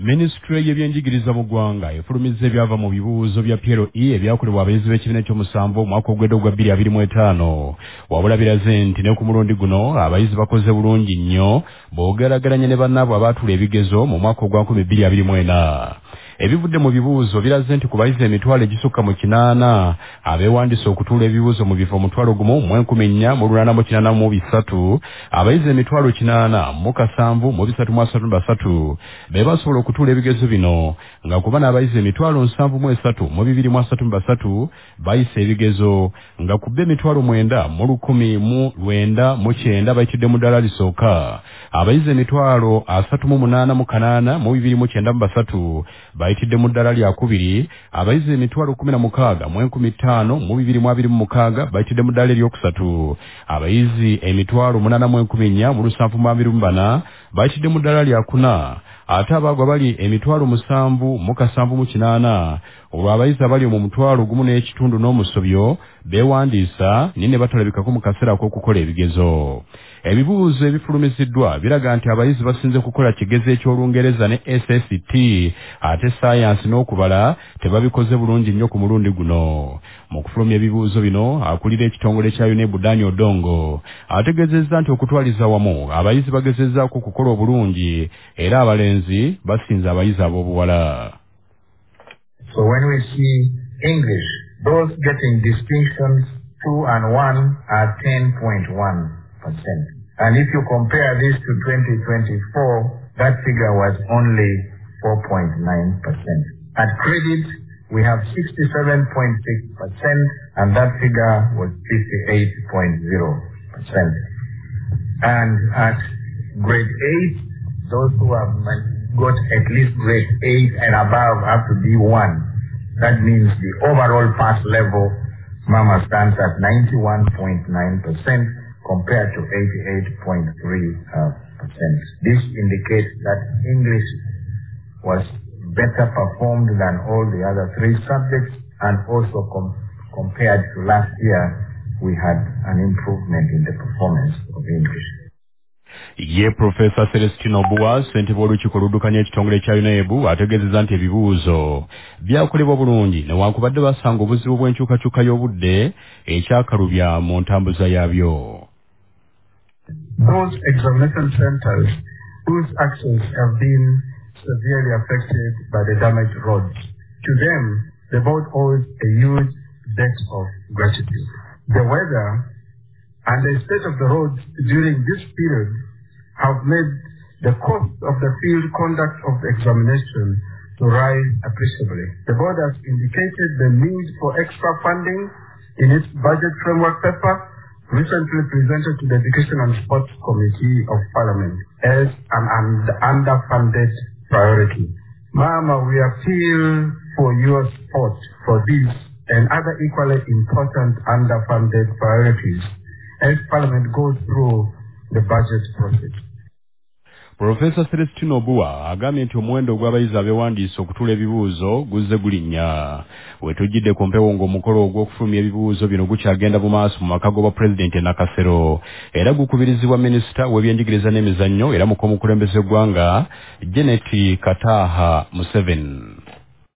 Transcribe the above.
Ministry y'ebyenjigiriza mu ggwanga efulumizza ebyava mu bibuuzo bya PLE ebyakolebwa abayizi b'ekibiina ky'omusanvu omwaka ogwedde ogwa 2025 wabula biraze nti ne ku mulundi guno abayizi bakoze bulungi nnyo bw'ogerageranya ne bannaabwe abaatula ebigezo mu mwaka ogwa 2024. Ebivudde mu bibuuzo biraze nti ku bayizi emitwalo egisukka mu 8 abeewandise okutuula ebibuuzo mu bifo omutwalo gumu mu 1483 abayizi emitwalo 8 mu 733 be basobola okutuula ebigezo bino nga kuba n'abayizi emitwalo 73 mu 233 bayise ebigezo nga kubba emitwalo 9 mu 1,909 bayitidde mu ddala lisooka abayizi emitwalo 38 mu 8 mu 293 bayitidde mu ddala lya kubiri abayizi emitwalo 16 mu 1500 mu 226 bayitidde mu ddala eryokusatu abayizi emitwalo 8 mu 10 mu 724 bayitidde mu ddala lya kuna ate abaagwa bali emitwalo 7 mu 708 olwo abayizi abali mu mutwalo gumu n'ekitundu n'omusobyo beewandiisa naye ne batalabikako mu kaseera k'okukola ebigezo. Ebibuuzo ebifulumiziddwa biraga nti abayizi basinze kukola kigezo eky'Olungereza ne SST ate saayansi n'okubala tebabikoze bulungi nnyo ku mulundi guno. Mu kufulumya ebibuuzo bino akulira ekitongole kya UNEB Daniel Dongo ategeezezza nti okutwaliza wamu abayizi bagezezzaako okukola obulungi era abalenzi basinze abayizi ab'obuwala. So when we see English, those getting distinctions 2 and 1 are 10.1%. And if you compare this to 2024, that figure was only 4.9%. At credit, we have 67.6%, and that figure was 58.0%. And at grade 8, those who have got at least grade 8 and above have to be 1. That means the overall pass level, Mama stands at 91.9% compared to 88.3%. This indicates that English was better performed than all the other 3 subjects, and also compared to last year, we had an improvement in the performance of English. Ye Professor Celestino Bua, ssentebe w'olukiiko oluddukanya ekitongole kya UNEB ategeezezza nti ebibuuzo byakolebwa bulungi newankubadde basanga obuzibu bw'enkyukakyuka y'obudde ekyakalubya mu ntambuza yaabyo. Those examination centers whose access have been severely affected by the damaged roads, to them, the board owes a huge debt of gratitude. The weather and the state of the roads during this period have made the cost of the field conduct of the examination to rise appreciably. The board has indicated the need for extra funding in its budget framework paper recently presented to the Education and Sports Committee of Parliament as an underfunded priority. Mama, we appeal for your support for this and other equally important underfunded priorities as Parliament goes through the budget process. Professor Celestino Bua agambye nti omuwendo gw'abayizi abeewandiisa okutuula ebibuuzo guzze gulinnya. Wetujjidde ku mpewo ng'omukolo ogw'okufulumya ebibuuzo bino gukyagenda mu maaso mu maka g'obwa Pulezidenti e Nakasero era gukubirizibwa Minisita w'ebyenjigiriza n'emizannyo era muko omukulembeze gw'eggwanga Janet Kataha Museveni.